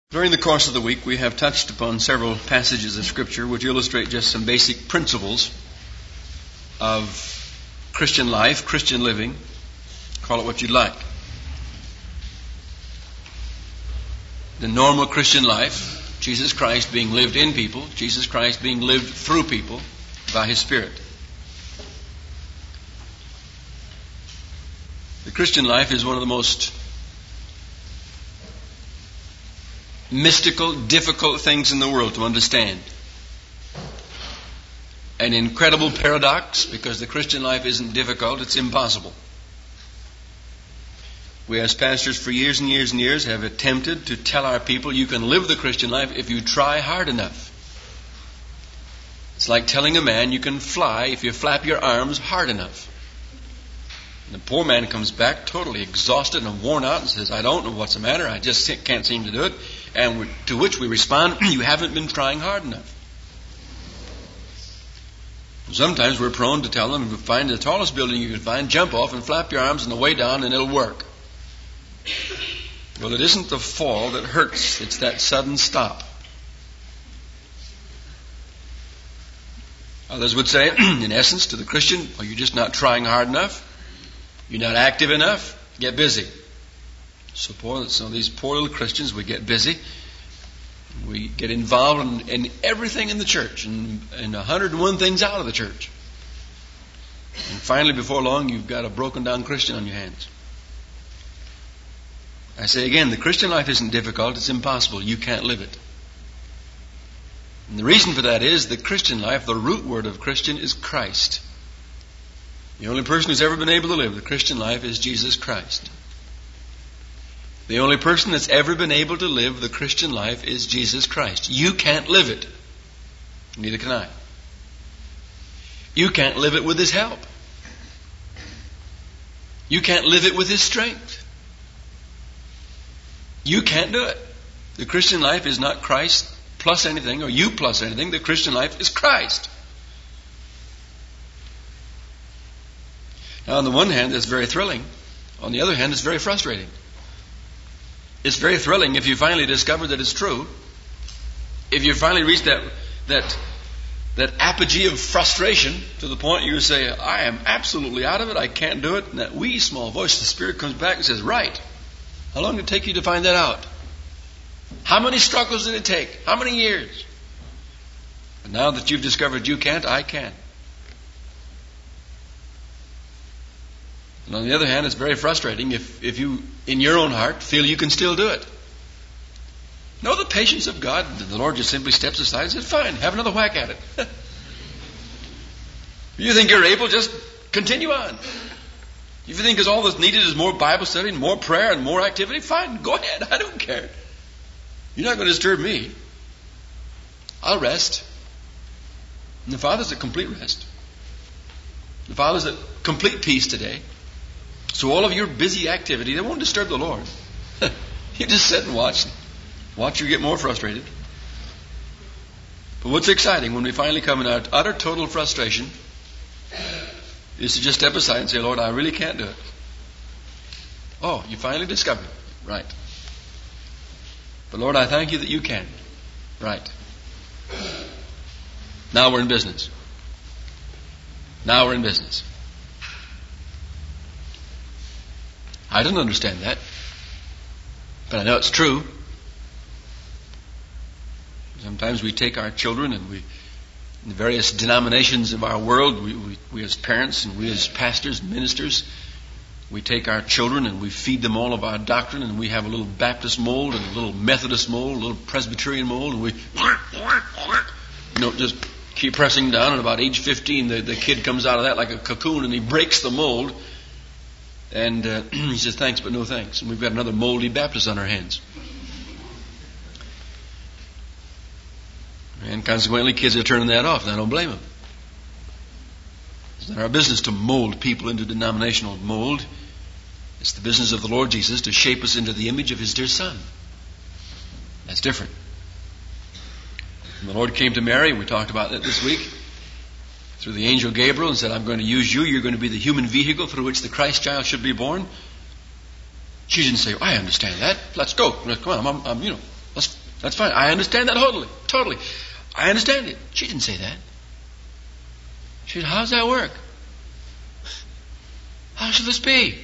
During the course of the week, we have touched upon several passages of Scripture which illustrate just some basic principles of Christian life, Christian living. Call it what you'd like. The normal Christian life, Jesus Christ being lived in people, Jesus Christ being lived through people by His Spirit. The Christian life is one of the most mystical, difficult things in the world to understand. An incredible paradox, because the Christian life isn't difficult, it's impossible. We as pastors for years and years and years have attempted to tell our people you can live the Christian life if you try hard enough. It's like telling a man you can fly if you flap your arms hard enough. And the poor man comes back totally exhausted and worn out and says, I don't know what's the matter, I just can't seem to do it. And to which we respond, you haven't been trying hard enough. Sometimes we're prone to tell them, if you find the tallest building you can find, jump off and flap your arms on the way down and it'll work. Well, it isn't the fall that hurts, it's that sudden stop. Others would say, in essence, to the Christian, well, you're just not trying hard enough. You're not active enough. Get busy. So these poor little Christians, we get busy. We get involved in everything in the church and 101 things out of the church. And finally, before long, you've got a broken down Christian on your hands. I say again, the Christian life isn't difficult, it's impossible. You can't live it. And the reason for that is the Christian life, the root word of Christian is Christ. The only person who's ever been able to live the Christian life is Jesus Christ. The only person that's ever been able to live the Christian life is Jesus Christ. You can't live it. Neither can I. You can't live it with His help. You can't live it with His strength. You can't do it. The Christian life is not Christ plus anything or you plus anything. The Christian life is Christ. Now, on the one hand, it's very thrilling. On the other hand, it's very frustrating. It's very thrilling if you finally discover that it's true. If you finally reach that apogee of frustration to the point you say, I am absolutely out of it, I can't do it. And that wee small voice of the Spirit comes back and says, right. How long did it take you to find that out? How many struggles did it take? How many years? And now that you've discovered you can't, I can. And on the other hand, it's very frustrating if you, in your own heart, feel you can still do it. Know the patience of God. The Lord just simply steps aside and says, fine, have another whack at it. If you think you're able, just continue on. If you think all that's needed is more Bible study and more prayer and more activity, fine, go ahead. I don't care. You're not going to disturb me. I'll rest. And the Father's at complete rest. The Father's at complete peace today. So all of your busy activity, they won't disturb the Lord. You just sit and watch. Watch you get more frustrated. But what's exciting when we finally come in our utter total frustration is to just step aside and say, Lord, I really can't do it. Oh, you finally discovered it. Right. But Lord, I thank you that you can. Right. Now we're in business. Now we're in business. I don't understand that. But I know it's true. Sometimes we take our children and we, in the various denominations of our world, we as parents and we as pastors and ministers, we take our children and we feed them all of our doctrine, and we have a little Baptist mold and a little Methodist mold, a little Presbyterian mold, and we just keep pressing down, and about age 15 the kid comes out of that like a cocoon and he breaks the mold. And he says, thanks, but no thanks. And we've got another moldy Baptist on our hands. And consequently, kids are turning that off. And I don't blame them. It's not our business to mold people into denominational mold. It's the business of the Lord Jesus to shape us into the image of His dear Son. That's different. When the Lord came to Mary, we talked about that this week, through the angel Gabriel, and said, I'm going to use you. You're going to be the human vehicle through which the Christ child should be born. She didn't say, I understand that. Let's go. Come on, That's fine. I understand that totally. I understand it. She didn't say that. She said, how's that work? How shall this be?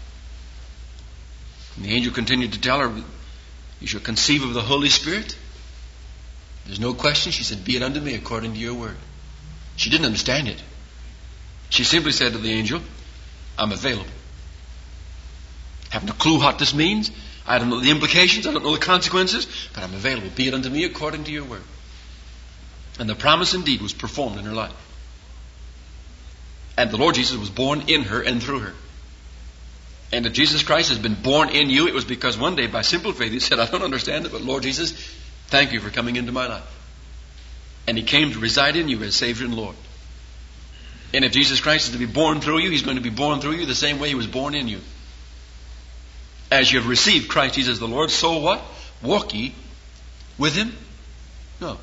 And the angel continued to tell her, you shall conceive of the Holy Spirit. There's no question. She said, be it unto me according to your word. She didn't understand it. She simply said to the angel, I'm available. Haven't a clue what this means. I don't know the implications. I don't know the consequences. But I'm available. Be it unto me according to your word. And the promise indeed was performed in her life. And the Lord Jesus was born in her and through her. And if Jesus Christ has been born in you, it was because one day by simple faith He said, I don't understand it, but Lord Jesus, thank you for coming into my life. And He came to reside in you as Savior and Lord. And if Jesus Christ is to be born through you, He's going to be born through you the same way He was born in you. As you have received Christ Jesus the Lord, so what? Walk ye with Him? No.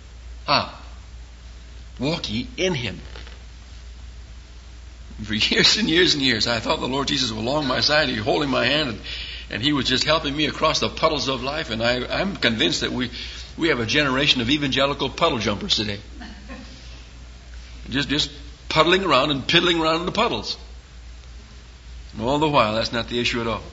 Walk ye in Him. For years and years and years, I thought the Lord Jesus was along my side, He was holding my hand, and He was just helping me across the puddles of life. And I'm convinced that we have a generation of evangelical puddle jumpers today. Just puddling around and piddling around in the puddles. And all the while, that's not the issue at all.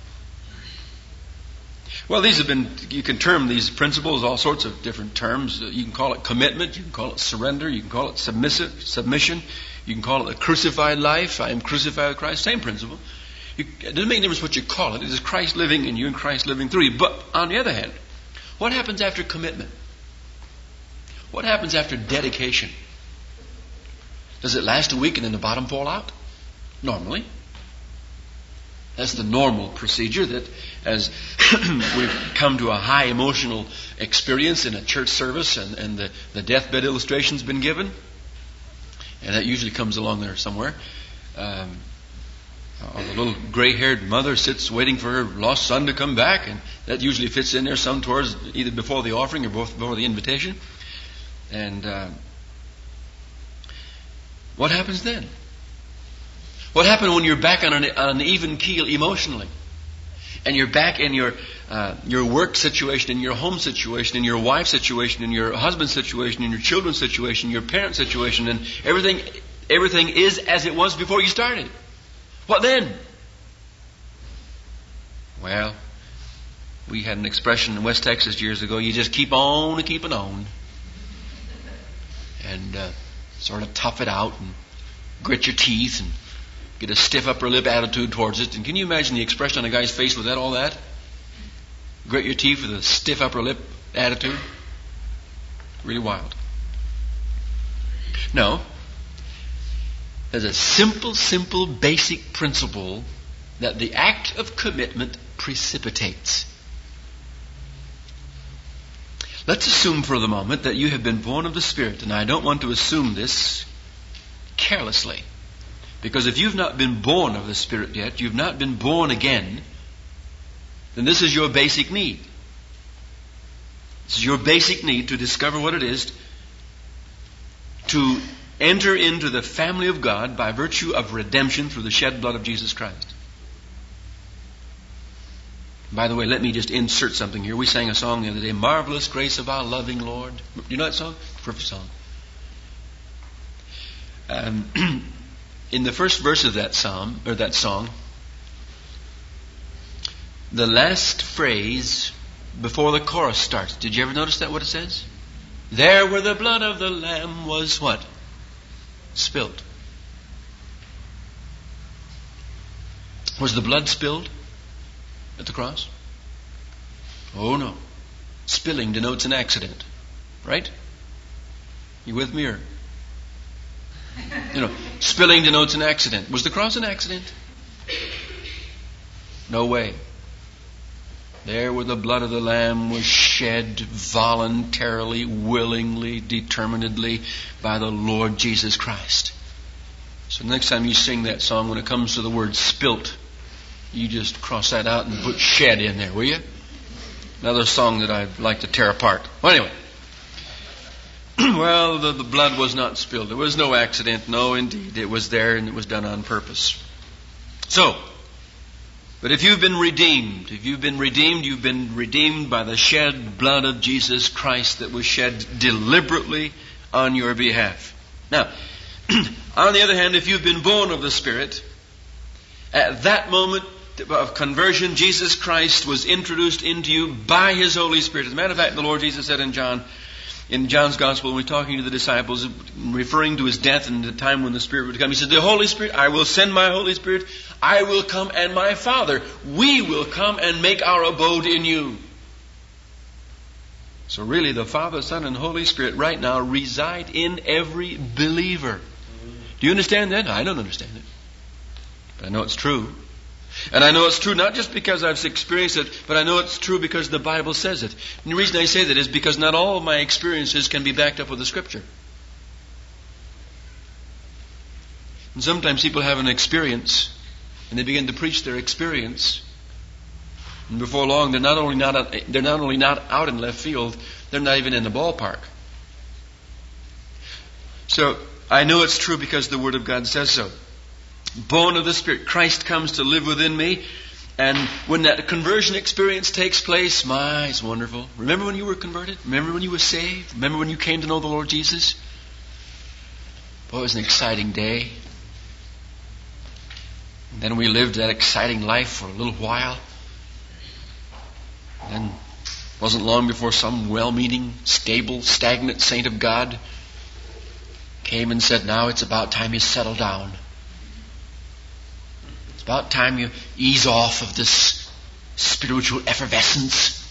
Well, these have been, you can term these principles all sorts of different terms. You can call it commitment, you can call it surrender, you can call it submission, you can call it a crucified life. I am crucified with Christ. Same principle. It doesn't make any difference what you call it. It is Christ living in you and Christ living through you. But on the other hand, what happens after commitment? What happens after dedication? Does it last a week and then the bottom fall out? Normally. That's the normal procedure, that as we've come to a high emotional experience in a church service and the deathbed illustration's been given, and that usually comes along there somewhere. A little gray-haired mother sits waiting for her lost son to come back, and that usually fits in there some towards either before the offering or before the invitation. And what happens then? What happened when you're back on an even keel emotionally? And you're back in your work situation, in your home situation, in your wife's situation, in your husband's situation, in your children's situation, your parents' situation, and everything is as it was before you started. What then? Well, we had an expression in West Texas years ago, you just keep on and keeping on. And sort of tough it out and grit your teeth and get a stiff upper lip attitude towards it. And can you imagine the expression on a guy's face with all that? Grit your teeth with a stiff upper lip attitude? Really wild. No. There's a simple, basic principle that the act of commitment precipitates. Let's assume for the moment that you have been born of the Spirit, and I don't want to assume this carelessly. Because if you've not been born of the Spirit yet, you've not been born again, then this is your basic need. This is your basic need to discover what it is to enter into the family of God by virtue of redemption through the shed blood of Jesus Christ. By the way, let me just insert something here. We sang a song the other day, Marvelous Grace of Our Loving Lord. Do you know that song? Perfect song. In the first verse of that psalm, or that song, the last phrase before the chorus starts. Did you ever notice that, what it says? There where the blood of the Lamb was what? Spilled. Was the blood spilled at the cross? Oh no. Spilling denotes an accident. Right? You with me, or? Spilling denotes an accident. Was the cross an accident? No way. There where the blood of the Lamb was shed voluntarily, willingly, determinedly by the Lord Jesus Christ. So next time you sing that song, when it comes to the word spilt, you just cross that out and put shed in there, will you? Another song that I'd like to tear apart. Well, anyway. Well, the blood was not spilled. There was no accident. No, indeed. It was there and it was done on purpose. So, But if you've been redeemed, you've been redeemed by the shed blood of Jesus Christ that was shed deliberately on your behalf. Now, on the other hand, if you've been born of the Spirit, at that moment of conversion, Jesus Christ was introduced into you by His Holy Spirit. As a matter of fact, the Lord Jesus said in John's Gospel, when He was talking to the disciples, referring to His death and the time when the Spirit would come, He said, the Holy Spirit, I will send my Holy Spirit, I will come, and my Father, we will come and make our abode in you. So really, the Father, Son, and Holy Spirit right now reside in every believer. Do you understand that? I don't understand it. But I know it's true. And I know it's true not just because I've experienced it, but I know it's true because the Bible says it. And the reason I say that is because not all of my experiences can be backed up with the Scripture. And sometimes people have an experience, and they begin to preach their experience. And before long, they're not only not out in left field, they're not even in the ballpark. So I know it's true because the Word of God says so. Born of the Spirit, Christ comes to live within me. And when that conversion experience takes place, it's wonderful. Remember when you were converted? Remember when you were saved? Remember when you came to know the Lord Jesus? Boy, it was an exciting day. And then we lived that exciting life for a little while. And then it wasn't long before some well-meaning, stable, stagnant saint of God came and said, now it's about time you settle down. It's about time you ease off of this spiritual effervescence.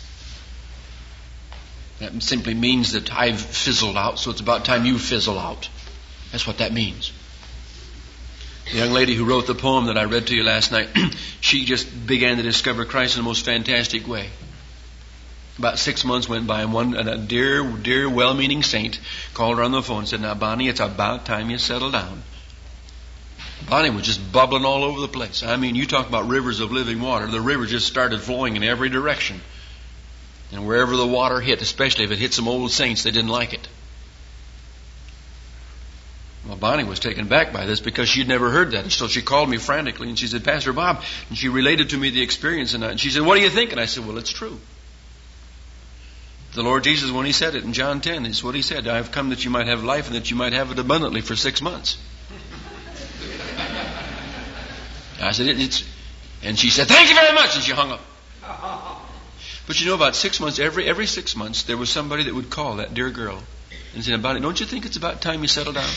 That simply means that I've fizzled out, so it's about time you fizzle out. That's what that means. The young lady who wrote the poem that I read to you last night, she just began to discover Christ in the most fantastic way. About 6 months went by, and a dear, well-meaning saint called her on the phone and said, now, Bonnie, it's about time you settle down. Bonnie was just bubbling all over the place. I mean, you talk about rivers of living water. The river just started flowing in every direction. And wherever the water hit, especially if it hit some old saints, they didn't like it. Well, Bonnie was taken back by this because she'd never heard that. And so she called me frantically and she said, Pastor Bob, and she related to me the experience. And she said, what do you think? And I said, well, it's true. The Lord Jesus, when He said it in John 10, it's what He said. I have come that you might have life and that you might have it abundantly for 6 months. I said, and she said, thank you very much. And she hung up. But you know, about 6 months, every 6 months, there was somebody that would call that dear girl and say, about it, don't you think it's about time you settle down?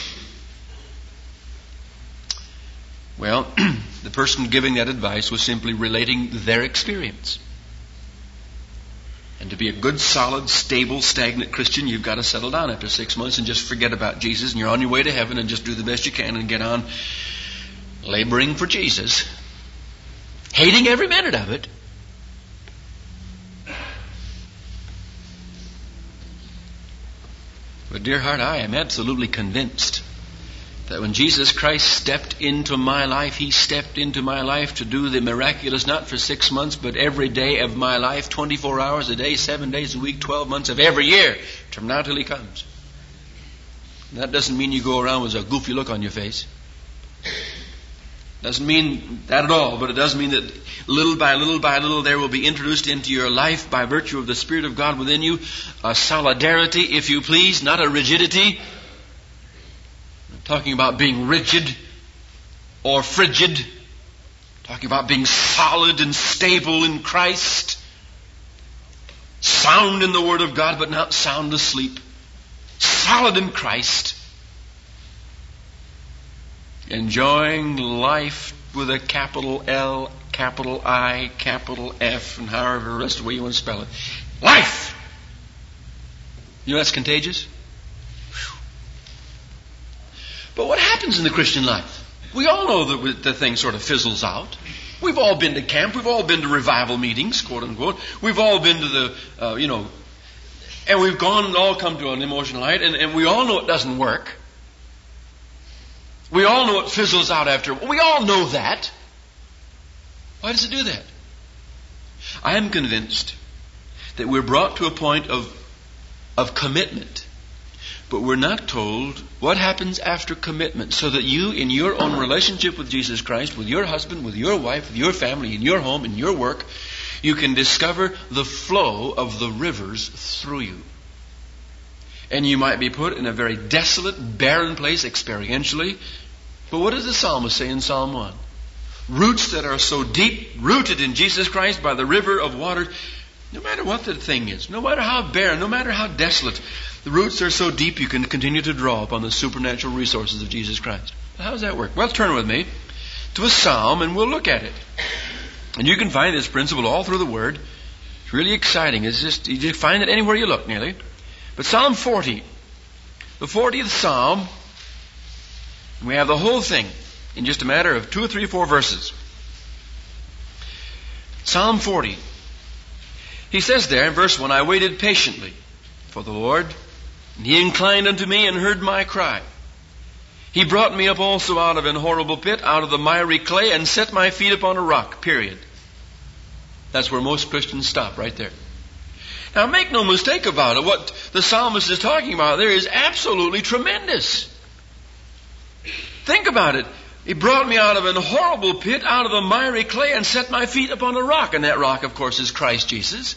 Well, the person giving that advice was simply relating their experience. And to be a good, solid, stable, stagnant Christian, you've got to settle down after 6 months and just forget about Jesus, and you're on your way to heaven, and just do the best you can and get on laboring for Jesus, hating every minute of it. But dear heart, I am absolutely convinced that when Jesus Christ stepped into my life, He stepped into my life to do the miraculous, not for 6 months, but every day of my life, 24 hours a day, 7 days a week, 12 months of every year, from now till He comes. And that doesn't mean you go around with a goofy look on your face. Doesn't mean that at all, but it does mean that little by little there will be introduced into your life by virtue of the Spirit of God within you a solidarity, if you please, not a rigidity. I'm talking about being rigid or frigid. I'm talking about being solid and stable in Christ. Sound in the Word of God, but not sound asleep. Solid in Christ. Enjoying life with a capital L, capital I, capital F, and however the rest of the way you want to spell it. Life! You know that's contagious? Whew. But what happens in the Christian life? We all know that the thing sort of fizzles out. We've all been to camp. We've all been to revival meetings, quote unquote. We've all been to the, and we've all come to an emotional height, and we all know it doesn't work. We all know it fizzles out after. We all know that. Why does it do that? I am convinced that we're brought to a point of commitment But we're not told what happens after commitment, so that you, in your own relationship with Jesus Christ, with your husband, with your wife, with your family, in your home, in your work, you can discover the flow of the rivers through you. And you might be put in a very desolate, barren place experientially. But what does the psalmist say in Psalm 1? Roots that are so deep, rooted in Jesus Christ by the river of water, no matter what the thing is, no matter how barren, no matter how desolate, the roots are so deep you can continue to draw upon the supernatural resources of Jesus Christ. How does that work? Well, turn with me to a psalm and we'll look at it. And you can find this principle all through the Word. It's really exciting. It's just, you find it anywhere you look, nearly. But Psalm 40, the 40th Psalm, we have the whole thing in just a matter of 2 or 3 or 4 verses. Psalm 40. He says there in verse 1, I waited patiently for the Lord, and He inclined unto me and heard my cry. He brought me up also out of an horrible pit, out of the miry clay, and set my feet upon a rock, period. That's where most Christians stop, right there. Now make no mistake about it, what the psalmist is talking about there is absolutely tremendous. Think about it. He brought me out of an horrible pit, out of the miry clay, and set my feet upon a rock. And that rock, of course, is Christ Jesus.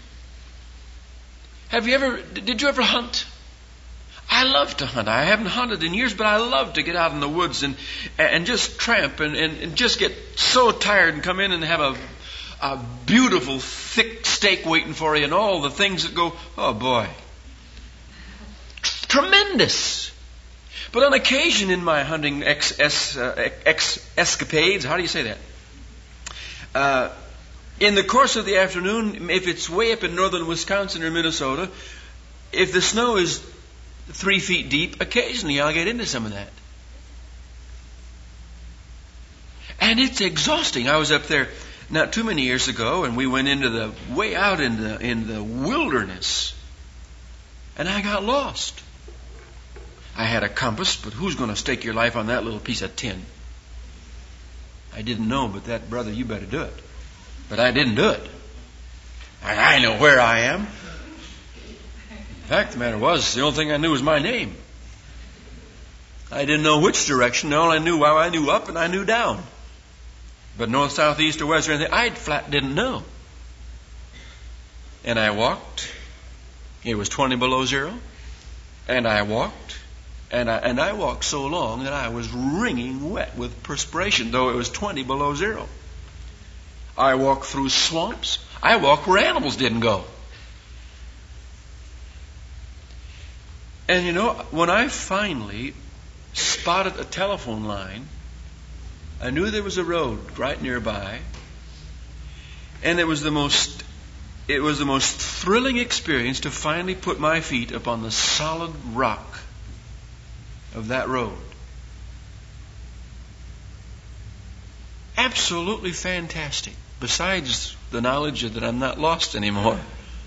Did you ever hunt? I love to hunt. I haven't hunted in years, but I love to get out in the woods and just tramp and just get so tired and come in and have a beautiful, thick steak waiting for you and all the things that go, oh boy. Tremendous. But on occasion in my hunting escapades, how do you say that? In the course of the afternoon, if it's way up in northern Wisconsin or Minnesota, if the snow is 3 feet deep, occasionally I'll get into some of that. And it's exhausting. I was up there not too many years ago, and we went way out in the wilderness, and I got lost. I had a compass, but who's going to stake your life on that little piece of tin? I didn't know, but that brother, you better do it. But I didn't do it. I know where I am. In fact, the matter was, the only thing I knew was my name. I didn't know which direction. All I knew up and I knew down. But north, south, east, or west, or anything, I flat didn't know. And I walked. It was 20 below zero. And I walked. And I walked so long that I was wringing wet with perspiration, though it was 20 below zero. I walked through swamps. I walked where animals didn't go. And you know, when I finally spotted a telephone line, I knew there was a road right nearby. And it was the most thrilling experience to finally put my feet upon the solid rock of that road. Absolutely fantastic. Besides the knowledge that I'm not lost anymore.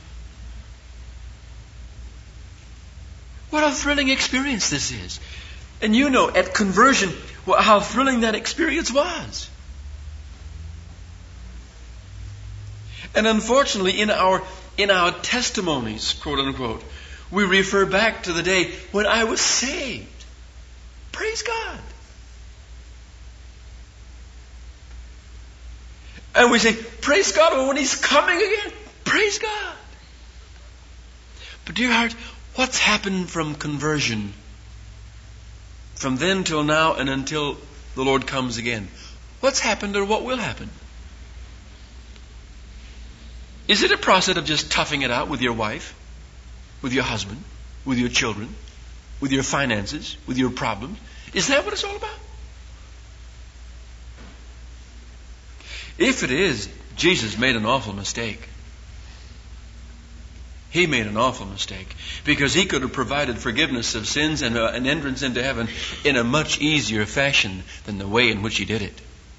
What a thrilling experience this is. And you know, at conversion, how thrilling that experience was. And unfortunately, in our testimonies, quote unquote, we refer back to the day when I was saved. Praise God. And we say, praise God, when He's coming again. Praise God. But dear heart, what's happened from conversion? From then till now and until the Lord comes again. What's happened or what will happen? Is it a process of just toughing it out with your wife, with your husband, with your children, with your finances, with your problems? Is that what it's all about? If it is, Jesus made an awful mistake. He made an awful mistake. Because He could have provided forgiveness of sins and an entrance into heaven in a much easier fashion than the way in which He did it.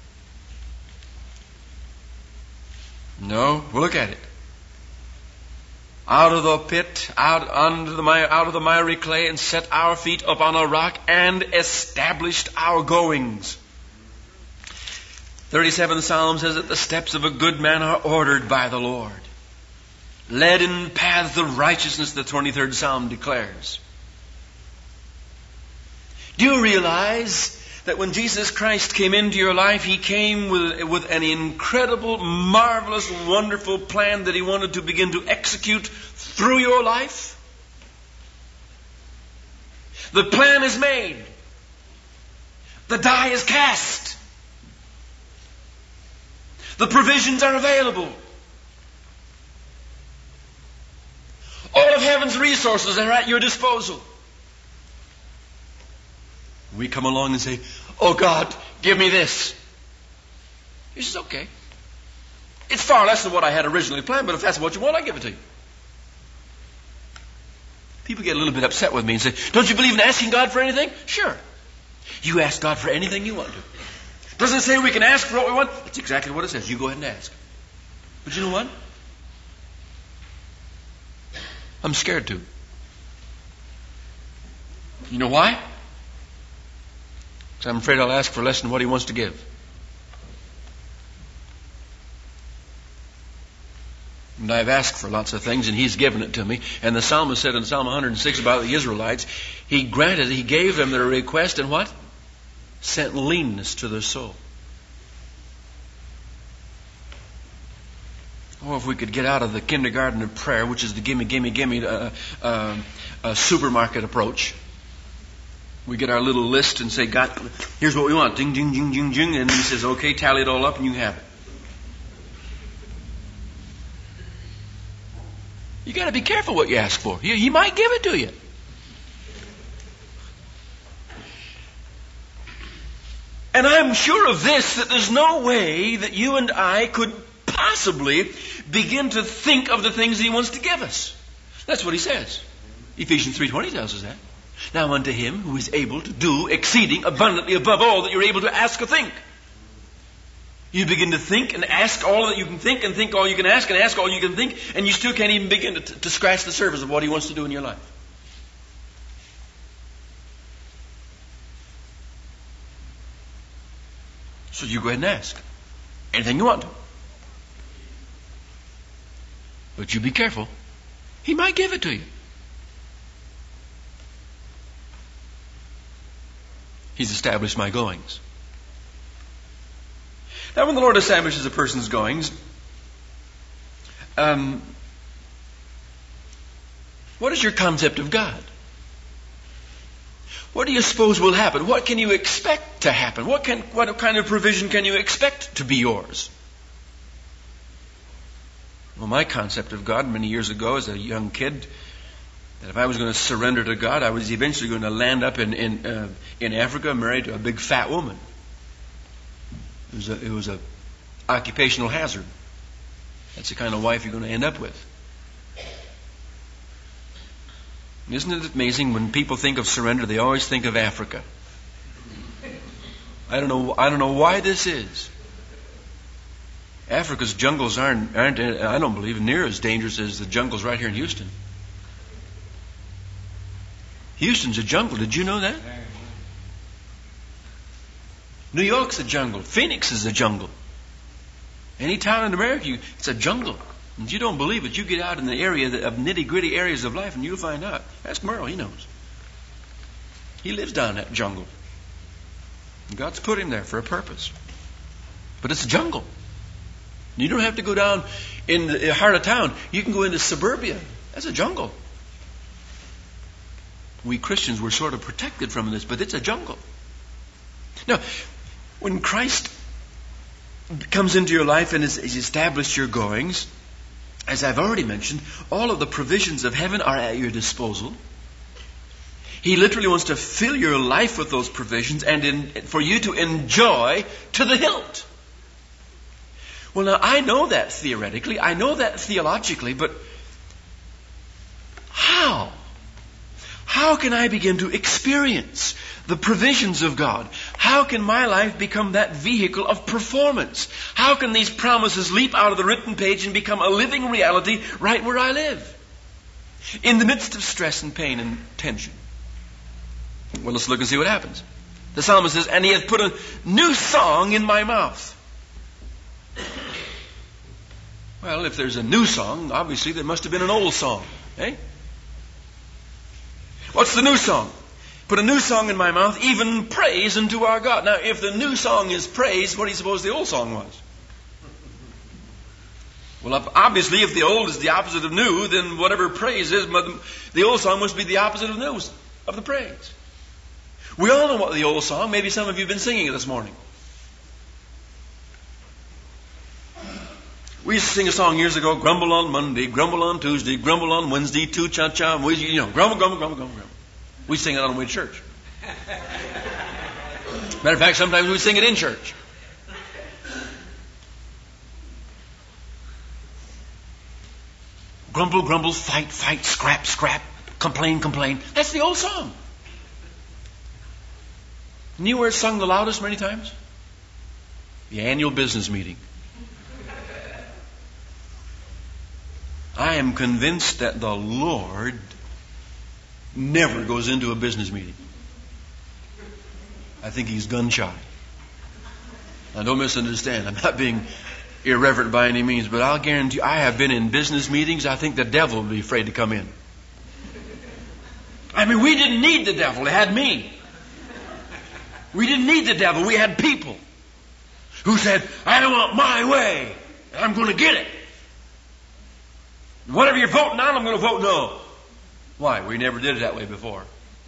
No, we'll look at it. Out of the pit, out of the miry clay, and set our feet upon a rock, and established our goings. 37th Psalm says that the steps of a good man are ordered by the Lord. Led in paths of righteousness, the 23rd Psalm declares. Do you realize that when Jesus Christ came into your life, He came with an incredible, marvelous, wonderful plan that He wanted to begin to execute through your life? The plan is made. The die is cast. The provisions are available. All of heaven's resources are at your disposal. We come along and say, "Oh God, give me this." He says, "Okay. It's far less than what I had originally planned, but if that's what you want, I'll give it to you." People get a little bit upset with me and say, "Don't you believe in asking God for anything?" Sure. You ask God for anything you want to. Doesn't it say we can ask for what we want? That's exactly what it says. You go ahead and ask. But you know what? I'm scared to. You know why? Because I'm afraid I'll ask for less than what He wants to give. And I've asked for lots of things, and He's given it to me. And the psalmist said in Psalm 106 about the Israelites, He gave them their request, and what? Sent leanness to their soul. Oh, if we could get out of the kindergarten of prayer, which is the gimme, gimme, gimme supermarket approach. We get our little list and say, "God, here's what we want." Ding, ding, ding, ding, ding. And He says, "Okay, tally it all up and you have it." You got to be careful what you ask for. He might give it to you. And I'm sure of this, that there's no way that you and I could possibly begin to think of the things He wants to give us. That's what He says. Ephesians 3:20 tells us that. Now unto Him who is able to do exceeding abundantly above all that you're able to ask or think. You begin to think and ask all that you can think, and think all you can ask, and ask all you can think, and you still can't even begin to scratch the surface of what He wants to do in your life. So you go ahead and ask anything you want to. But you be careful. He might give it to you. He's established my goings. Now, when the Lord establishes a person's goings, what is your concept of God? What do you suppose will happen? What can you expect to happen? What kind of provision can you expect to be yours? Well, my concept of God many years ago as a young kid, that if I was going to surrender to God, I was eventually going to land up in Africa married to a big fat woman. It was a occupational hazard. That's the kind of wife you're going to end up with. Isn't it amazing when people think of surrender, they always think of Africa? I don't know why this is. Africa's jungles aren't I don't believe, near as dangerous as the jungles right here in Houston. Houston's a jungle. Did you know that? New York's a jungle. Phoenix is a jungle. Any town in America, it's a jungle. And you don't believe it, you get out in the area of nitty-gritty areas of life and you'll find out. Ask Merle, he knows. He lives down in that jungle. And God's put him there for a purpose. But it's a jungle. You don't have to go down in the heart of town. You can go into suburbia. That's a jungle. We Christians were sort of protected from this, but it's a jungle. Now, when Christ comes into your life and has established your goings, as I've already mentioned, all of the provisions of heaven are at your disposal. He literally wants to fill your life with those provisions and for you to enjoy to the hilt. Well, now, I know that theoretically. I know that theologically, but how? How can I begin to experience the provisions of God? How can my life become that vehicle of performance? How can these promises leap out of the written page and become a living reality right where I live? In the midst of stress and pain and tension. Well, let's look and see what happens. The psalmist says, and He hath put a new song in my mouth. Well, if there's a new song, obviously there must have been an old song. Eh? What's the new song? Put a new song in my mouth, even praise unto our God. Now, if the new song is praise, what do you suppose the old song was? Well, obviously, if the old is the opposite of new, then whatever praise is, the old song must be the opposite of new, of the praise. We all know what the old song, maybe some of you have been singing it this morning. We used to sing a song years ago, grumble on Monday, grumble on Tuesday, grumble on Wednesday, two cha-cha, grumble, grumble, grumble, grumble. We sing it on the way to church. Matter of fact, sometimes we sing it in church. Grumble, grumble, fight, fight, scrap, scrap, complain, complain. That's the old song. And you know where it's sung the loudest many times? The annual business meeting. I am convinced that the Lord never goes into a business meeting. I think He's gun shy. Now don't misunderstand. I'm not being irreverent by any means, but I'll guarantee you, I have been in business meetings. I think the devil would be afraid to come in. I mean, we didn't need the devil. It had me. We didn't need the devil. We had people who said, I want my way, and I'm going to get it. Whatever you're voting on, I'm going to vote no. Why? We never did it that way before.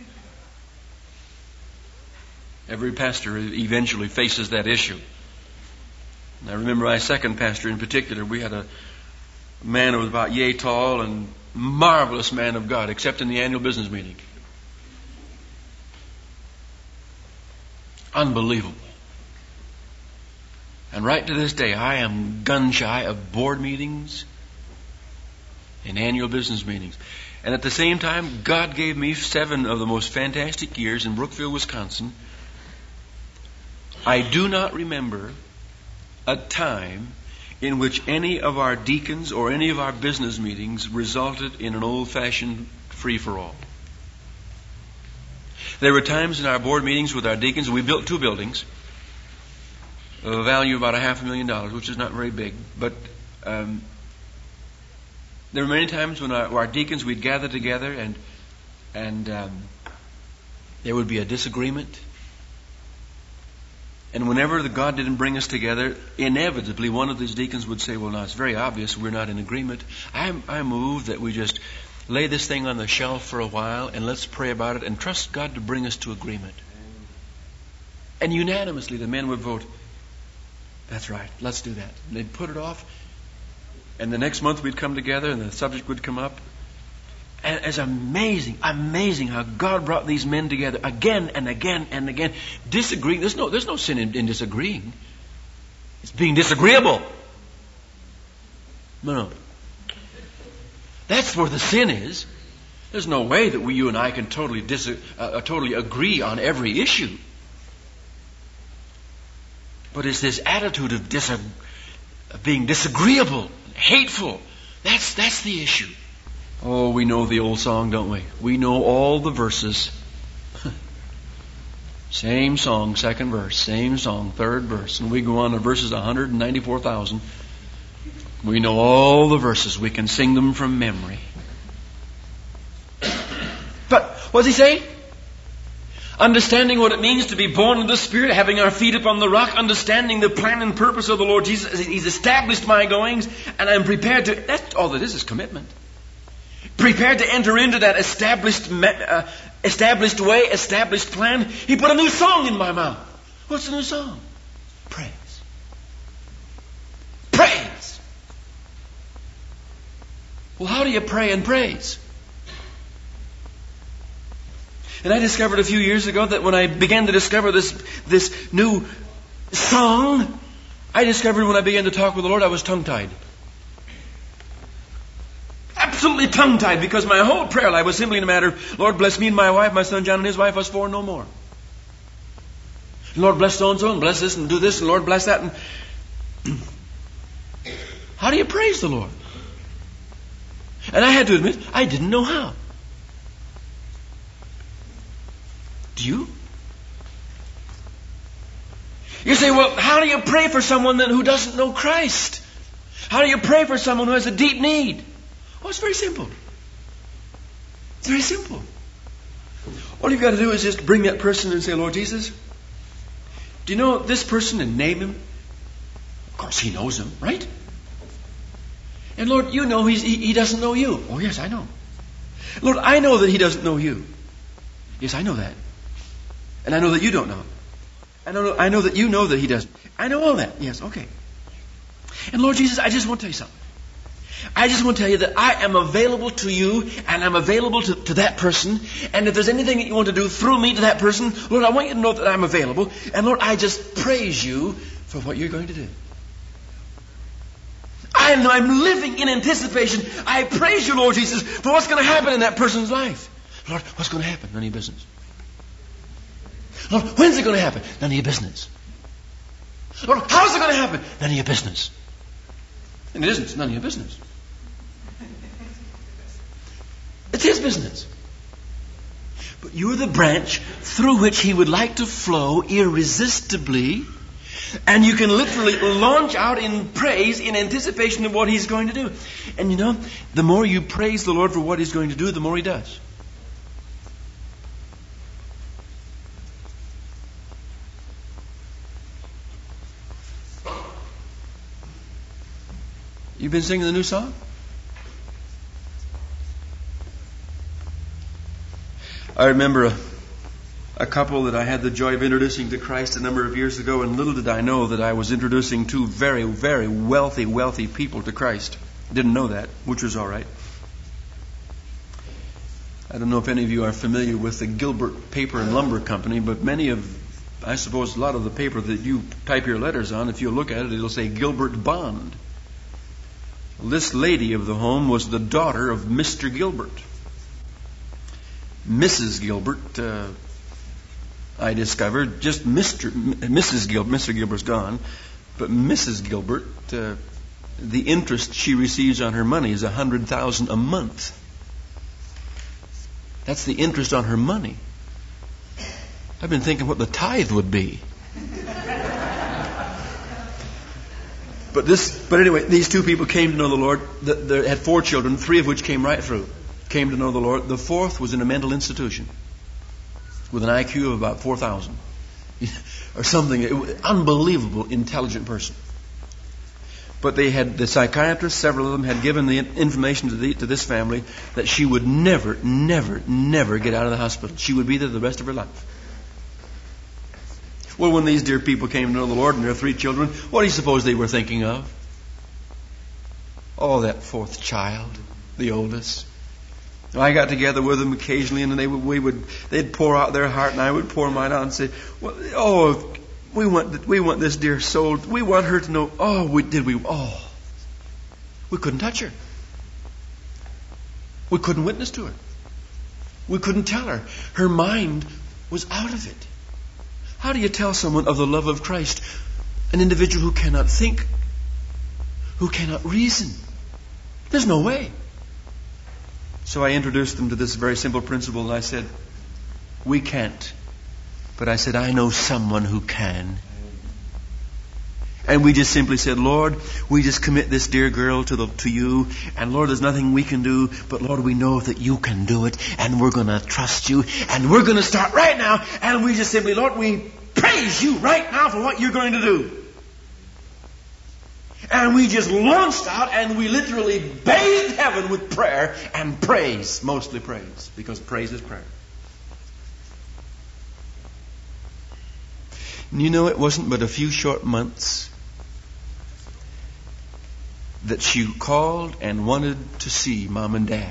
Every pastor eventually faces that issue. And I remember my second pastor in particular, we had a man who was about yay tall and marvelous man of God, except in the annual business meeting. Unbelievable. And right to this day, I am gun shy of board meetings and annual business meetings. And at the same time, God gave me 7 of the most fantastic years in Brookfield, Wisconsin. I do not remember a time in which any of our deacons or any of our business meetings resulted in an old-fashioned free-for-all. There were times in our board meetings with our deacons, we built 2 buildings of a value of about $500,000, which is not very big, but there were many times when our deacons, we'd gather together and there would be a disagreement. And whenever God didn't bring us together, inevitably one of these deacons would say, well, now it's very obvious we're not in agreement. I move that we just lay this thing on the shelf for a while and let's pray about it and trust God to bring us to agreement. And unanimously the men would vote, that's right, let's do that. And they'd put it off. And the next month we'd come together and the subject would come up. And it's amazing how God brought these men together again and again and again. Disagreeing. There's no sin in disagreeing. It's being disagreeable. No. That's where the sin is. There's no way that you and I can totally agree on every issue. But it's this attitude of being disagreeable, hateful. That's the issue. Oh, we know the old song, don't we? We know all the verses. Same song, second verse. Same song, third verse. And we go on to verses 194,000. We know all the verses. We can sing them from memory. But what does he say? Understanding what it means to be born of the Spirit, having our feet upon the rock, understanding the plan and purpose of the Lord Jesus. He's established my goings, and I'm prepared to... That's all that is commitment. Prepared to enter into that established way, established plan. He put a new song in my mouth. What's the new song? Praise. Praise. Well, how do you pray and praise? And I discovered a few years ago that when I began to discover this new song, I discovered when I began to talk with the Lord, I was tongue-tied. Absolutely tongue-tied, because my whole prayer life was simply in a matter of, Lord, bless me and my wife, my son John and his wife, us 4, no more. Lord, bless so-and-so, and bless this, and do this, and Lord, bless that. And how do you praise the Lord? And I had to admit, I didn't know how. Do you? You say, well, how do you pray for someone then who doesn't know Christ? How do you pray for someone who has a deep need? Oh, it's very simple. It's very simple. All you've got to do is just bring that person and say, Lord Jesus, do you know this person, and name him? Of course he knows him, right? And Lord, you know he doesn't know you. Oh yes, I know. Lord, I know that he doesn't know you. Yes, I know that. And I know that you don't know. I know that you know that he doesn't. I know all that. Yes, okay. And Lord Jesus, I just want to tell you something. I just want to tell you that I am available to you, and I'm available to that person. And if there's anything that you want to do through me to that person, Lord, I want you to know that I'm available. And Lord, I just praise you for what you're going to do. I'm living in anticipation. I praise you, Lord Jesus, for what's going to happen in that person's life. Lord, what's going to happen? None of your business. Lord, when's it going to happen? None of your business. Lord, how's it going to happen? None of your business. And it isn't. It's none of your business. It's his business. But you're the branch through which he would like to flow irresistibly. And you can literally launch out in praise in anticipation of what he's going to do. And you know, the more you praise the Lord for what he's going to do, the more he does. You've been singing the new song? I remember a couple that I had the joy of introducing to Christ a number of years ago, and little did I know that I was introducing two very, very wealthy people to Christ. Didn't know that, which was all right. I don't know if any of you are familiar with the Gilbert Paper and Lumber Company, but I suppose a lot of the paper that you type your letters on, if you look at it, it'll say Gilbert Bond. This lady of the home was the daughter of Mr. Gilbert. Mrs. Gilbert, I discovered, just Mrs. Gilbert, Mr. Gilbert's gone, but Mrs. Gilbert, the interest she receives on her money is $100,000 a month. That's the interest on her money. I've been thinking what the tithe would be. But anyway, these two people came to know the Lord. They had 4 children, 3 of which came right through. Came to know the Lord. The 4th was in a mental institution with an IQ of about 4,000 or something. Unbelievable, intelligent person. But they had the psychiatrist, several of them had given the information to this family that she would never get out of the hospital. She would be there the rest of her life. Well, when these dear people came to know the Lord and their 3 children, what do you suppose they were thinking of? Oh, that 4th child, the oldest. I got together with them occasionally, and they'd pour out their heart, and I would pour mine out and say, well, we want this dear soul. We want her to know. We couldn't touch her. We couldn't witness to her. We couldn't tell her. Her mind was out of it. How do you tell someone of the love of Christ? An individual who cannot think, who cannot reason. There's no way. So I introduced them to this very simple principle, and I said, we can't. But I said, I know someone who can. And we just simply said, Lord, we just commit this dear girl to you. And Lord, there's nothing we can do. But Lord, we know that you can do it. And we're going to trust you. And we're going to start right now. And we just simply, Lord, we praise you right now for what you're going to do. And we just launched out and we literally bathed heaven with prayer and praise. Mostly praise. Because praise is prayer. And you know, it wasn't but a few short months that she called and wanted to see Mom and Dad.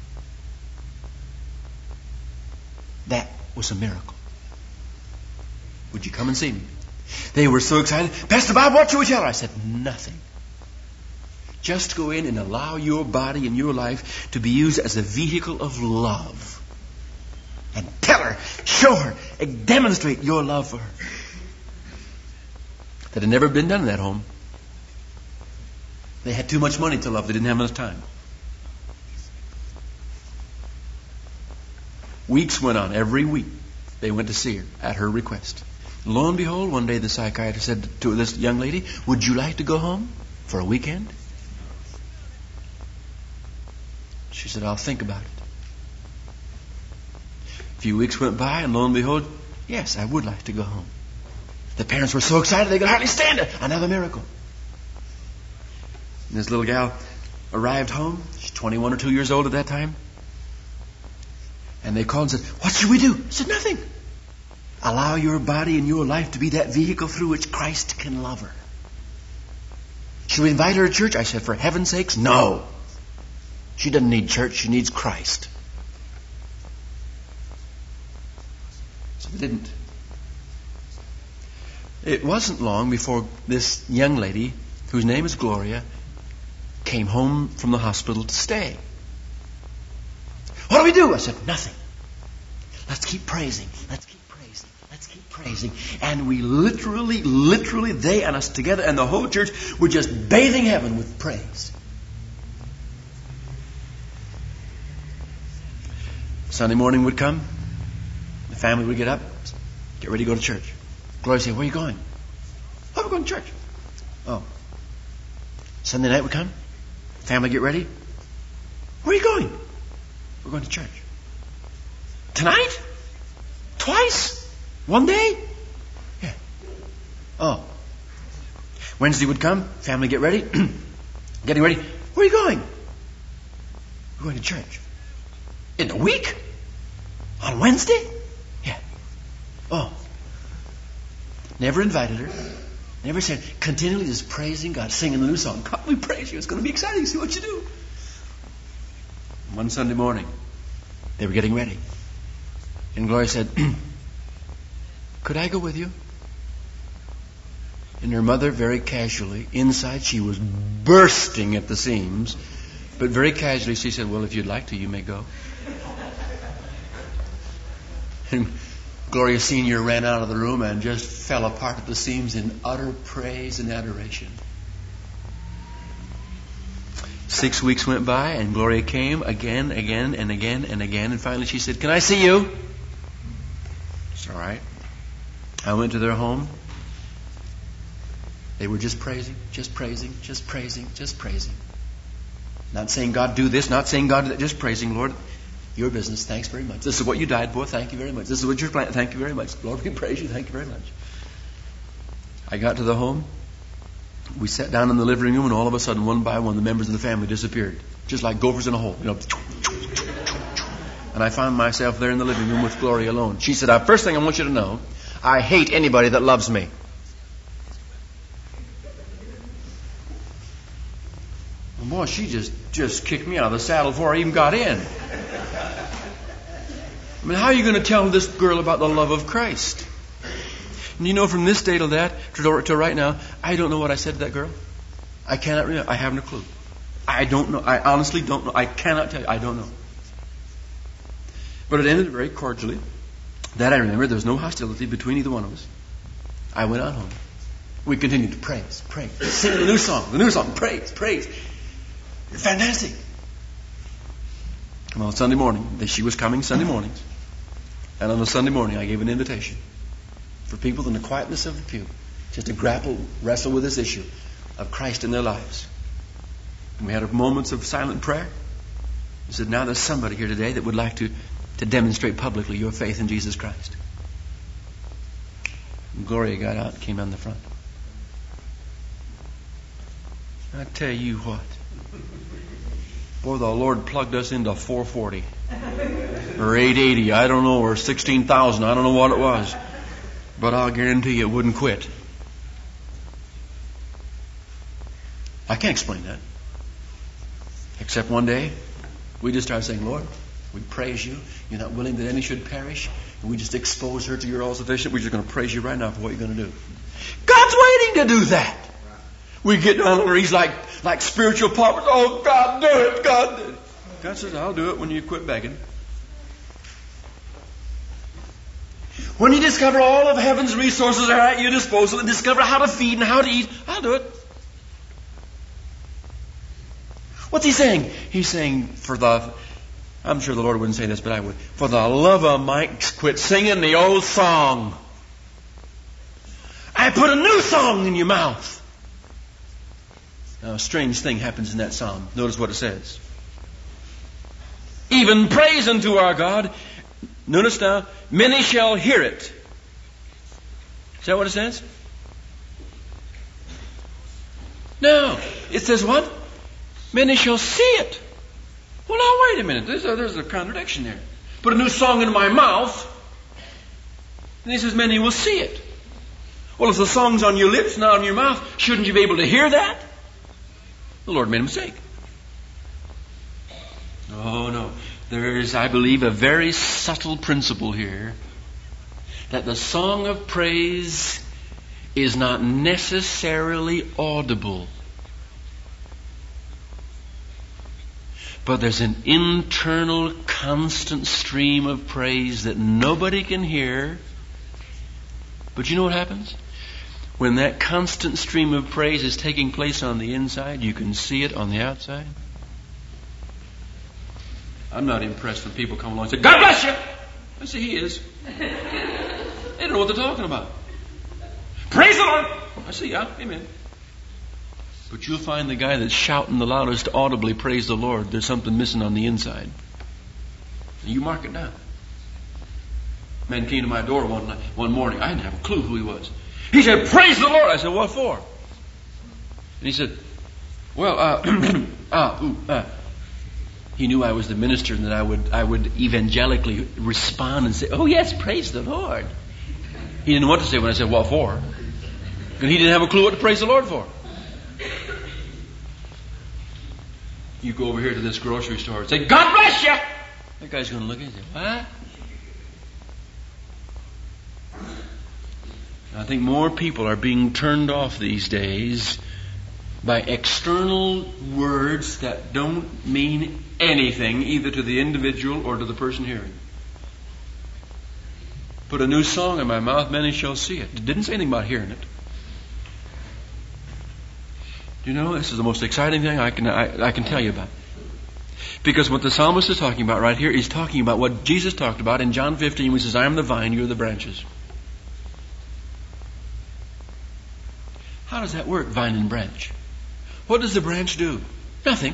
That was a miracle. Would you come and see me? They were so excited. Pastor Bob, what should we tell her? I said, nothing. Just go in and allow your body and your life to be used as a vehicle of love. And tell her, show her, demonstrate your love for her. That had never been done in that home. They had too much money to love. They didn't have enough time. Weeks went on. Every week they went to see her at her request. Lo and behold, one day the psychiatrist said to this young lady, would you like to go home for a weekend? She said, I'll think about it. A few weeks went by, and lo and behold, yes, I would like to go home. The parents were so excited they could hardly stand it. Another miracle. And this little gal arrived home. She's 21 or 2 years old at that time. And they called and said, what should we do? I said, nothing. Allow your body and your life to be that vehicle through which Christ can love her. Should we invite her to church? I said, for heaven's sakes, no. She doesn't need church. She needs Christ. So they didn't. It wasn't long before this young lady, whose name is Gloria, came home from the hospital to stay. What do we do? I said, nothing. Let's keep praising. Let's keep praising. Let's keep praising. And we literally, they and us together and the whole church were just bathing heaven with praise. Sunday morning would come. The family would get up, get ready to go to church. Gloria would say, where are you going? Oh, we're going to church. Oh. Sunday night would come. Family get ready. Where are you going? We're going to church. Tonight? Twice? One day? Yeah. Oh. Wednesday would come. Family get ready. Getting ready. Where are you going? We're going to church. In a week? On Wednesday? Yeah. Oh. Never invited her. Never said, continually just praising God, singing the new song. God, we praise you. It's going to be exciting. See what you do. One Sunday morning, they were getting ready. And Gloria said, could I go with you? And her mother, very casually, inside she was bursting at the seams, but very casually she said, well, if you'd like to, you may go. And Gloria Sr. ran out of the room and just fell apart at the seams in utter praise and adoration. 6 weeks went by and Gloria came again, and finally she said, can I see you? It's all right. I went to their home. They were just praising. Not saying, God, do this. Not saying, God, do that. Just praising, Lord, your business. Thanks very much. This is what you died for. Thank you very much. This is what you're planning. Thank you very much. Lord, we praise you. Thank you very much. I got to the home. We sat down in the living room, and all of a sudden, one by one, the members of the family disappeared. Just like gophers in a hole. And I found myself there in the living room with Gloria alone. She said, first thing I want you to know, I hate anybody that loves me. And boy, she just kicked me out of the saddle before I even got in. I mean, how are you going to tell this girl about the love of Christ? And you know, from this day to that, to right now, I don't know what I said to that girl. I cannot remember. I haven't a clue. I don't know. I honestly don't know. I cannot tell you. I don't know. But it ended very cordially. That I remember. There was no hostility between either one of us. I went on home. We continued to praise. Sing the new song, praise. Fantastic. Well, Sunday morning, she was coming Sunday mornings. And on a Sunday morning, I gave an invitation for people in the quietness of the pew just to wrestle with this issue of Christ in their lives. And we had moments of silent prayer. I said, now there's somebody here today that would like to demonstrate publicly your faith in Jesus Christ. And Gloria got out and came on the front. I tell you what. Boy, the Lord plugged us into 440 or 880, I don't know, or 16,000, I don't know what it was. But I'll guarantee you it wouldn't quit. I can't explain that. Except one day, we just started saying, Lord, we praise you. You're not willing that any should perish. And we just expose her to your all-sufficient. We're just going to praise you right now for what you're going to do. God's waiting to do that. We get down on our knees like spiritual paupers. Oh, God, do it. God, do it. God says, I'll do it when you quit begging. When you discover all of heaven's resources are at your disposal and discover how to feed and how to eat, I'll do it. What's he saying? He's saying, I'm sure the Lord wouldn't say this, but I would. For the love of Mike, quit singing the old song. I put a new song in your mouth. Now, a strange thing happens in that psalm. Notice what it says. Even praise unto our God Notice now, many shall hear it. Is that what it says? No. It says what? Many shall see it. Well, now, wait a minute. There's a contradiction there. Put a new song in my mouth. And he says, many will see it. Well, if the song's on your lips, not on your mouth, shouldn't you be able to hear that? The Lord made a mistake. Oh, no. There is, I believe, a very subtle principle here. That the song of praise is not necessarily audible. But there's an internal, constant stream of praise that nobody can hear. But you know what happens? When that constant stream of praise is taking place on the inside, you can see it on the outside. I'm not impressed when people come along and say, God bless you! I say, He is. They don't know what they're talking about. Praise the Lord! I say, yeah, amen. But you'll find the guy that's shouting the loudest audibly, praise the Lord, there's something missing on the inside. You mark it down. A man came to my door one morning. I didn't have a clue who he was. He said, praise the Lord! I said, what for? And he said, well, he knew I was the minister and that I would evangelically respond and say, oh yes, praise the Lord. He didn't know what to say when I said, what for? Because he didn't have a clue what to praise the Lord for. You go over here to this grocery store and say, God bless you! That guy's going to look at you and say, what? I think more people are being turned off these days by external words that don't mean anything either to the individual or to the person hearing. Put a new song in my mouth, many shall see it. It didn't say anything about hearing it. You know, this is the most exciting thing I can tell you about. Because what the psalmist is talking about right here is talking about what Jesus talked about in John 15 when he says, I am the vine, you are the branches. How does that work, vine and branch? What does the branch do? Nothing.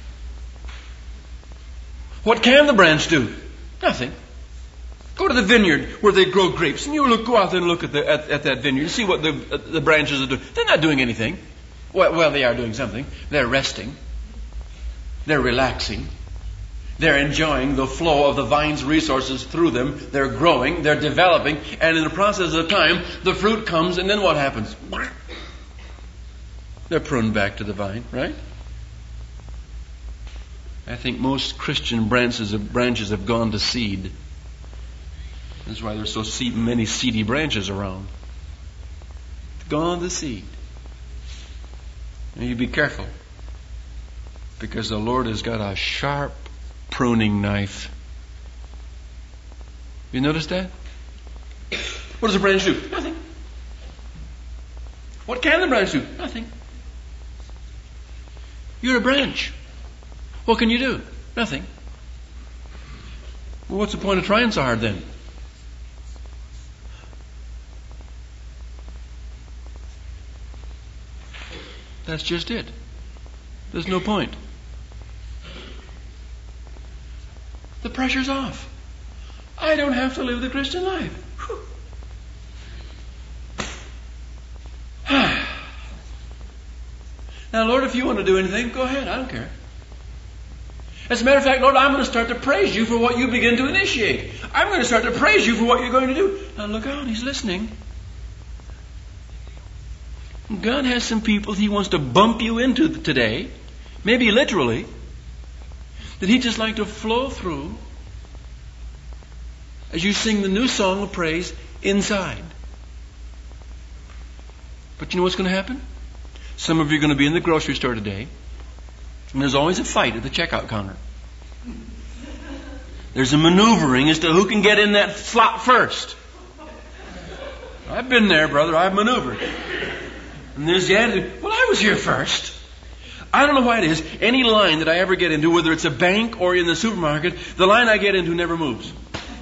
What can the branch do? Nothing. Go to the vineyard where they grow grapes, and go out there and look at that vineyard and see what the branches are doing. They're not doing anything. Well, they are doing something. They're resting. They're relaxing. They're enjoying the flow of the vine's resources through them. They're growing. They're developing. And in the process of time, the fruit comes, and then what happens? They're pruned back to the vine, right? I think most Christian branches have gone to seed. That's why there's so many seedy branches around. Gone to seed. And you be careful, because the Lord has got a sharp pruning knife. You notice that? What does a branch do? Nothing. What can the branch do? Nothing. You're a branch. What can you do? Nothing. Well, what's the point of trying so hard then? That's just it. There's no point. The pressure's off. I don't have to live the Christian life. Now, Lord, if you want to do anything, go ahead. I don't care. As a matter of fact, Lord, I'm going to start to praise you for what you begin to initiate. I'm going to start to praise you for what you're going to do. Now, look out. He's listening. God has some people He wants to bump you into today, maybe literally, that He'd just like to flow through as you sing the new song of praise inside. But you know what's going to happen? Some of you are going to be in the grocery store today, and there's always a fight at the checkout counter. There's a maneuvering as to who can get in that slot first. I've been there, brother. I've maneuvered. And there's the attitude, well, I was here first. I don't know why it is. Any line that I ever get into, whether it's a bank or in the supermarket, the line I get into never moves.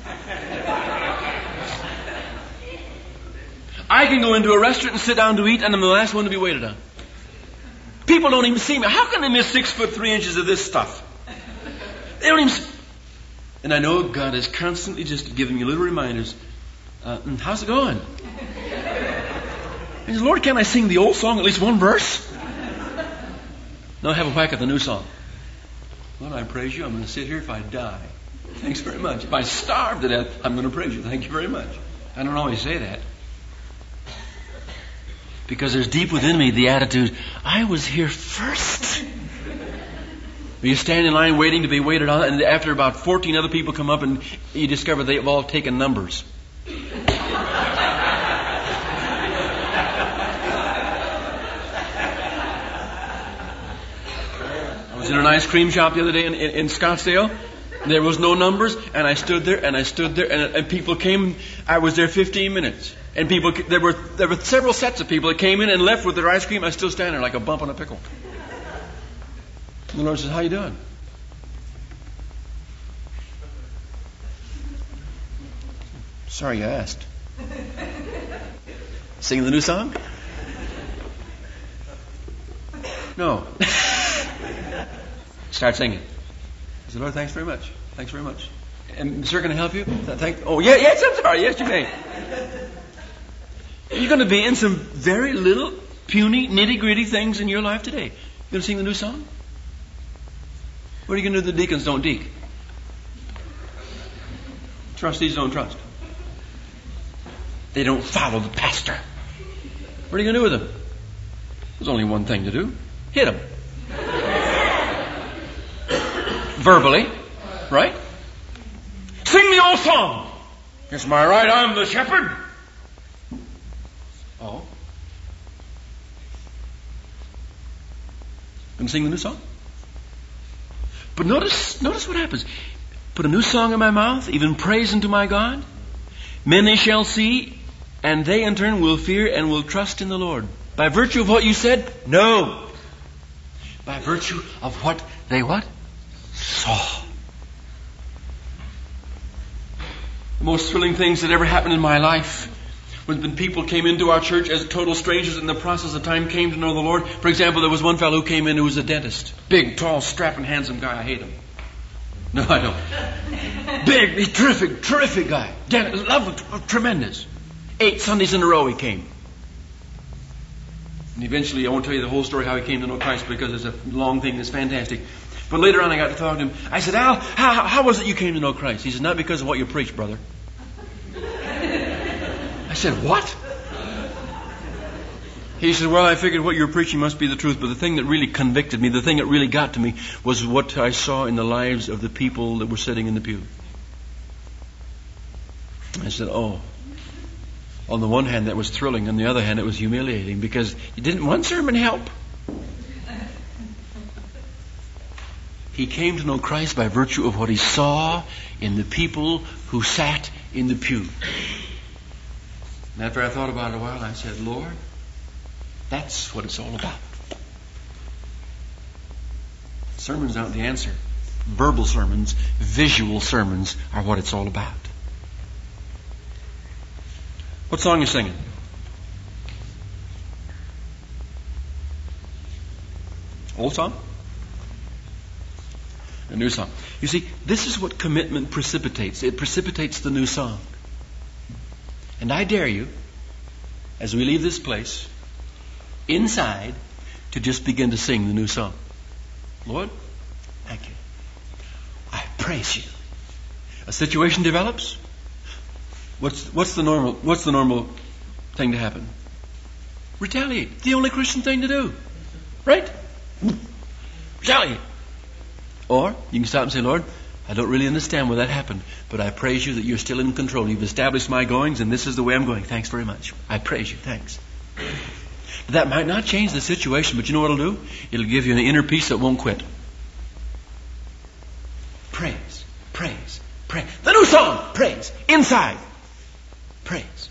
I can go into a restaurant and sit down to eat, and I'm the last one to be waited on. People don't even see me. How can they miss 6'3" of this stuff? They don't even see. And I know God is constantly just giving me little reminders. How's it going? I said, Lord, can't I sing the old song, at least one verse? No, have a whack at the new song. Lord, I praise you. I'm going to sit here if I die. Thanks very much. If I starve to death, I'm going to praise you. Thank you very much. I don't always say that. Because there's deep within me the attitude, I was here first. You stand in line waiting to be waited on, and after about 14 other people come up and you discover they've all taken numbers. I was in an ice cream shop the other day in Scottsdale. There was no numbers, and I stood there, and people came. I was there 15 minutes. And people, there were several sets of people that came in and left with their ice cream. I still stand there like a bump on a pickle. And the Lord says, how you doing? Sorry you asked. Singing the new song? No. Start singing. I said, Lord, thanks very much. Thanks very much. And sir, can I help you? Yes, I'm sorry. Yes, you may. You're going to be in some very little, puny, nitty-gritty things in your life today. You're going to sing the new song? What are you going to do? The deacons don't deek. Trustees don't trust. They don't follow the pastor. What are you going to do with them? There's only one thing to do. Hit them. Verbally. Right? Sing the old song. It's my right, I'm the shepherd. Oh. And sing the new song? But notice what happens. Put a new song in my mouth, even praise unto my God. Men they shall see, and they in turn will fear and will trust in the Lord. By virtue of what you said? No. By virtue of what they what? Saw. The most thrilling things that ever happened in my life when people came into our church as total strangers and in the process of time came to know the Lord. For example, there was one fellow who came in who was a dentist. Big, tall, strapping, handsome guy. I hate him. No, I don't. Big, terrific guy. Tremendous. 8 Sundays in a row he came. And eventually, I won't tell you the whole story how he came to know Christ because it's a long thing that's fantastic. But later on I got to talk to him. I said, Al, how was it you came to know Christ? He said, not because of what you preach, brother. I said, what? He said, well, I figured what you're preaching must be the truth, but the thing that really convicted me, the thing that really got to me, was what I saw in the lives of the people that were sitting in the pew. I said, oh. On the one hand, that was thrilling. On the other hand, it was humiliating because didn't one sermon help? He came to know Christ by virtue of what he saw in the people who sat in the pew. And after I thought about it a while, I said, Lord, that's what it's all about. Sermons aren't the answer. Verbal sermons, visual sermons are what it's all about. What song are you singing? Old song? A new song. You see, this is what commitment precipitates. It precipitates the new song. And I dare you, as we leave this place, inside, to just begin to sing the new song. Lord, thank you. I praise you. A situation develops. What's the normal thing to happen? Retaliate. The only Christian thing to do. Right? Retaliate. Or you can stop and say, Lord, I don't really understand where that happened, but I praise you that you're still in control. You've established my goings, and this is the way I'm going. Thanks very much. I praise you. Thanks. That might not change the situation, but you know what it'll do? It'll give you an inner peace that won't quit. Praise. Praise. Praise. The new song. Praise. Inside. Praise.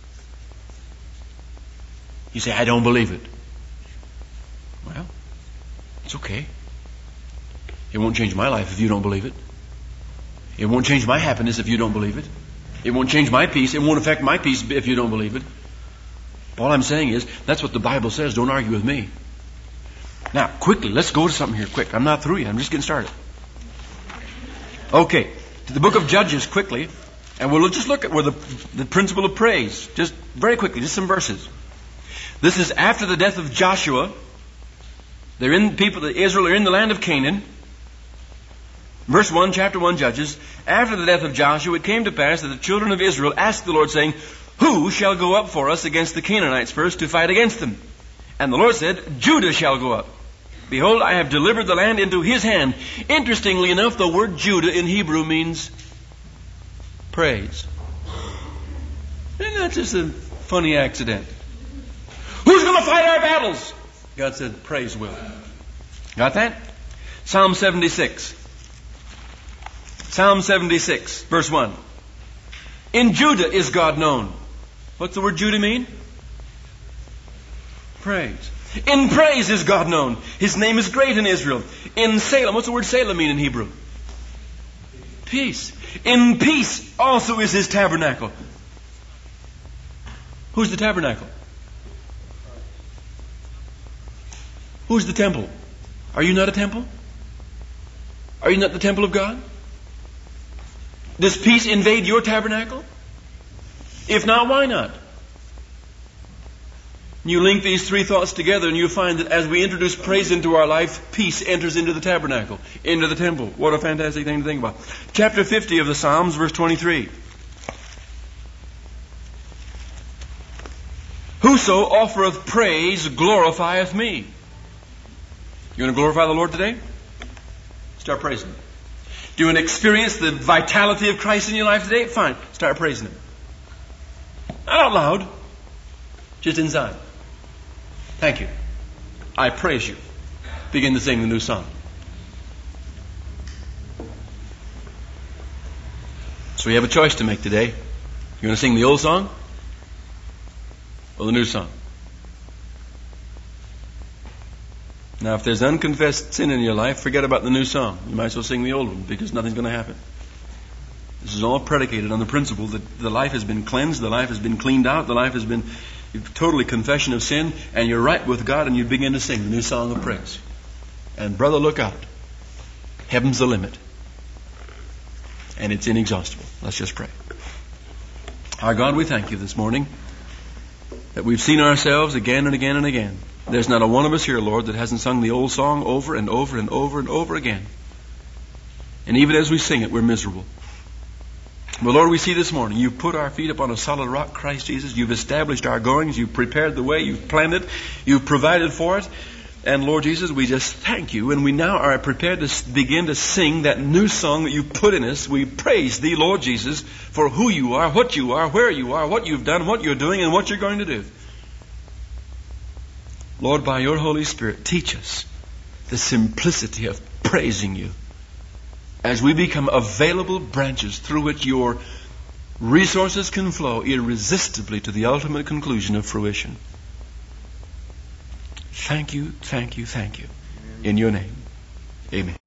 You say, I don't believe it. Well, it's okay. It won't change my life if you don't believe it. It won't change my happiness if you don't believe it. It won't change my peace. It won't affect my peace if you don't believe it. All I'm saying is, that's what the Bible says. Don't argue with me. Now, quickly, let's go to something here quick. I'm not through yet. I'm just getting started. Okay. to the book of Judges quickly, and we'll just look at where the principle of praise, just very quickly, just some verses. This is after the death of Joshua. Israel are in the land of Canaan. Verse 1, chapter 1, Judges. After the death of Joshua, it came to pass that the children of Israel asked the Lord, saying, Who shall go up for us against the Canaanites first to fight against them? And the Lord said, Judah shall go up. Behold, I have delivered the land into his hand. Interestingly enough, the word Judah in Hebrew means praise. Isn't that just a funny accident? Who's going to fight our battles? God said, praise will. Got that? Psalm 76. Psalm 76, verse 1. In Judah is God known. What's the word Judah mean? Praise. In praise is God known. His name is great in Israel. In Salem, what's the word Salem mean in Hebrew? Peace. In peace also is his tabernacle. Who's the tabernacle? Who's the temple? Are you not a temple? Are you not the temple of God? Does peace invade your tabernacle? If not, why not? You link these three thoughts together and you find that as we introduce praise into our life, peace enters into the tabernacle, into the temple. What a fantastic thing to think about. Chapter 50 of the Psalms, verse 23. Whoso offereth praise glorifieth me. You want to glorify the Lord today? Start praising Him. Do you want to experience the vitality of Christ in your life today? Fine. Start praising Him. Not out loud. Just inside. Thank you. I praise you. Begin to sing the new song. So we have a choice to make today. You want to sing the old song? Or the new song? Now, if there's unconfessed sin in your life, forget about the new song. You might as well sing the old one because nothing's going to happen. This is all predicated on the principle that the life has been cleansed, the life has been cleaned out, the life has been totally confession of sin, and you're right with God and you begin to sing the new song of praise. And brother, look out. Heaven's the limit. And it's inexhaustible. Let's just pray. Our God, we thank you this morning that we've seen ourselves again and again and again. There's not a one of us here, Lord, that hasn't sung the old song over and over and over and over again. And even as we sing it, we're miserable. But Lord, we see this morning, you've put our feet upon a solid rock, Christ Jesus. You've established our goings. You've prepared the way. You've planned it. You've provided for it. And Lord Jesus, we just thank you. And we now are prepared to begin to sing that new song that you put in us. We praise thee, Lord Jesus, for who you are, what you've done, what you're doing, and what you're going to do. Lord, by your Holy Spirit, teach us the simplicity of praising you as we become available branches through which your resources can flow irresistibly to the ultimate conclusion of fruition. Thank you, thank you, thank you. In your name, amen.